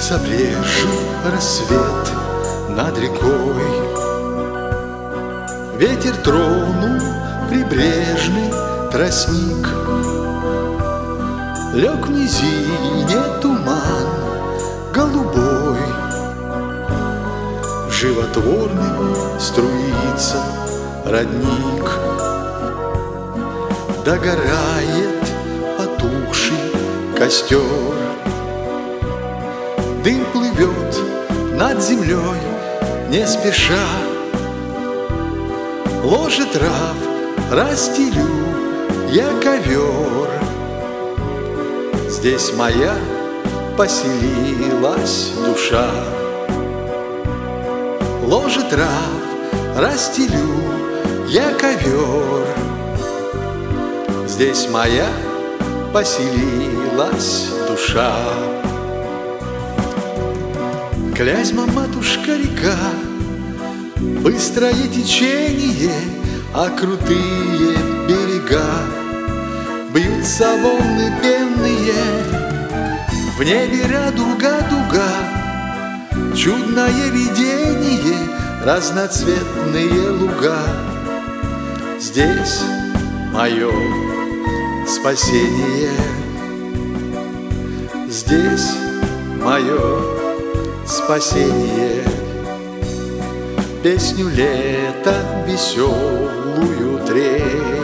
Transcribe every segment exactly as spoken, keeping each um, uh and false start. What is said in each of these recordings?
Забрежил рассвет над рекой, ветер тронул прибрежный тростник. Лег в низине туман голубой, животворным струится родник. Догорает потухший костер, дым плывет над землей не спеша. Ложе трав расстелю я ковер, здесь моя поселилась душа. Ложе трав расстелю я ковер, здесь моя поселилась душа. Клязьма, матушка, река, быстрое течение, а крутые берега. Бьются волны пенные, в небе радуга дуга. Чудное видение, разноцветные луга. Здесь мое спасение, здесь мое спасение. Песню лета веселую трель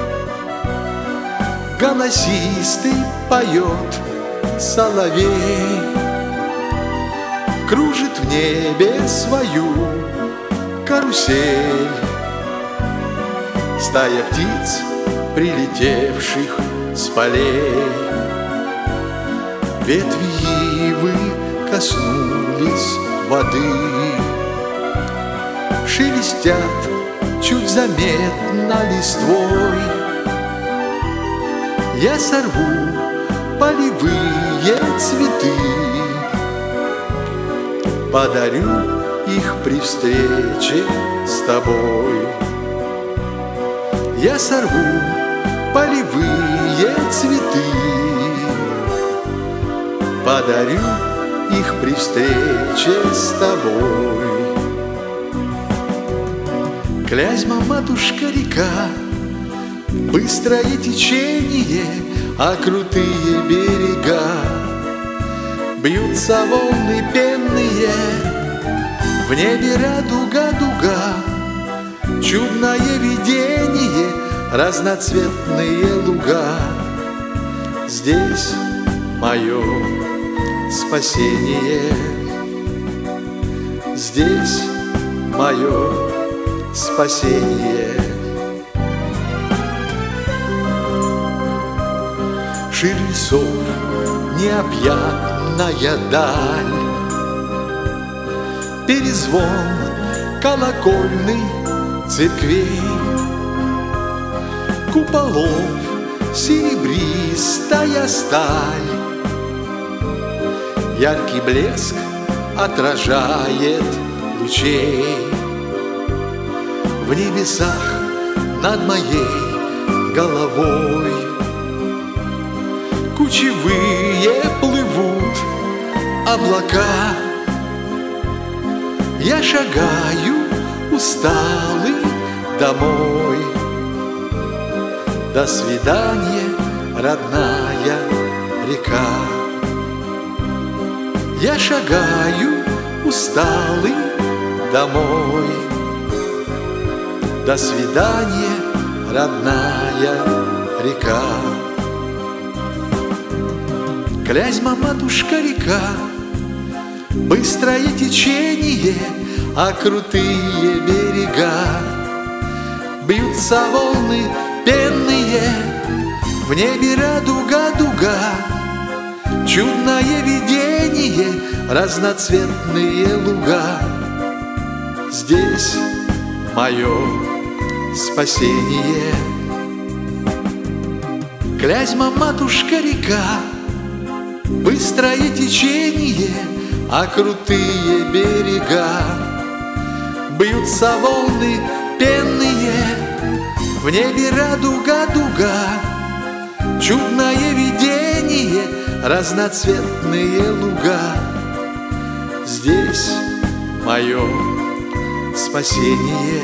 голосистый поет соловей. Кружит в небе свою карусель стая птиц, прилетевших с полей. Ветви ивы коснулись воды, шелестят чуть заметно листвой. Я сорву полевые цветы, подарю их при встрече с тобой. Я сорву полевые цветы, подарю их при встрече с тобой. Клязьма, матушка, река, быстрое течение, а крутые берега. Бьются волны пенные, в небе радуга дуга. Чудное видение, разноцветные луга. Здесь мое спасение, здесь мое спасение. Ширь лесов, необъятная даль, перезвон колокольный церквей, куполов серебристая сталь. Яркий блеск отражает лучей. В небесах над моей головой кучевые плывут облака. Я шагаю усталый домой. До свидания, родная река. Я шагаю усталый домой. До свидания, родная река. Клязьма, матушка, река, быстрое течение, а крутые берега. Бьются волны пенные, в небе радуга дуга. Чудное видение, разноцветные луга. Здесь мое спасение. Клязьма, матушка, река, быстрое течение, а крутые берега. Бьются волны пенные, в небе радуга дуга. Чудное видение, разноцветные луга. Здесь мое спасение,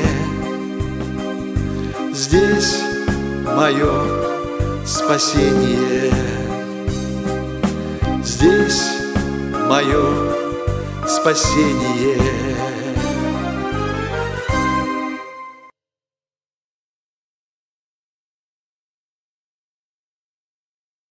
здесь мое спасение, здесь мое спасение.